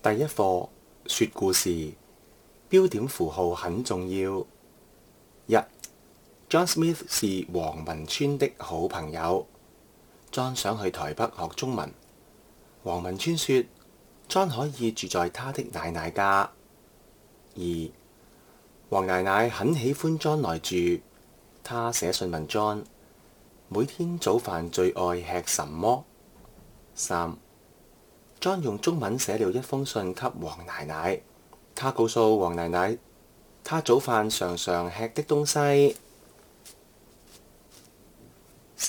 第一課說故事，標點符號很重要。一 John Smith 是黃文川的好朋友。John 想去台北學中文。黃文川說 John 可以住在他的奶奶家。二黃奶奶很喜歡 John 來住。她寫信問 John 每天早飯最愛吃什麼。三John 用中文寫了一封信給黃奶奶，他告訴黃奶奶他早飯常常吃的東西。四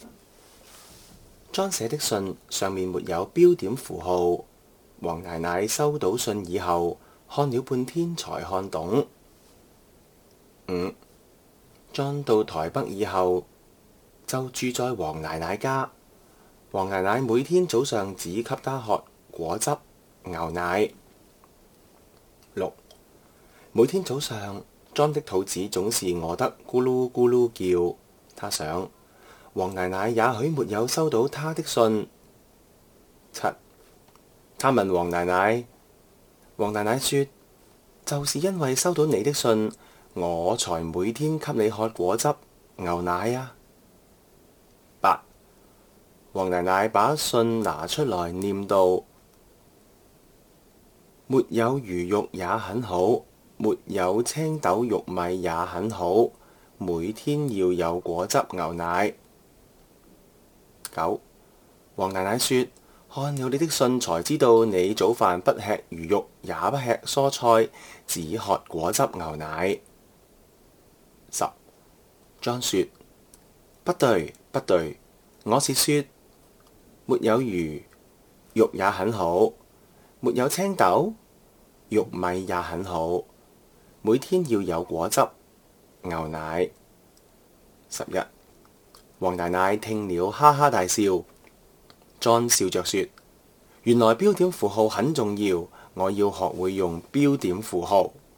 John 寫的信上面沒有標點符號，黃奶奶收到信以後看了半天才看懂。五John 到台北以後就住在黃奶奶家。黃奶奶每天早上只給他喝果汁、牛奶。六每天早上，John 的肚子總是餓得咕嚕咕嚕叫。他想，黃奶奶也許沒有收到他的信。七他問黃奶奶，黃奶奶說，就是因為收到你的信，我才每天給你喝果汁、牛奶啊。八黃奶奶把信拿出來念道：沒有魚肉也很好，沒有青豆玉米也很好，每天要有果汁牛奶。九黃奶奶說，看了你的信才知道你早飯不吃魚肉，也不吃蔬菜，只喝果汁牛奶。十John說，不對不對，我是說沒有魚肉也很好，沒有青豆玉米也很好，每天要有果汁牛奶。11黃奶奶聽了哈哈大笑。John 笑着說，原來標點符號很重要，我要學會用標點符號。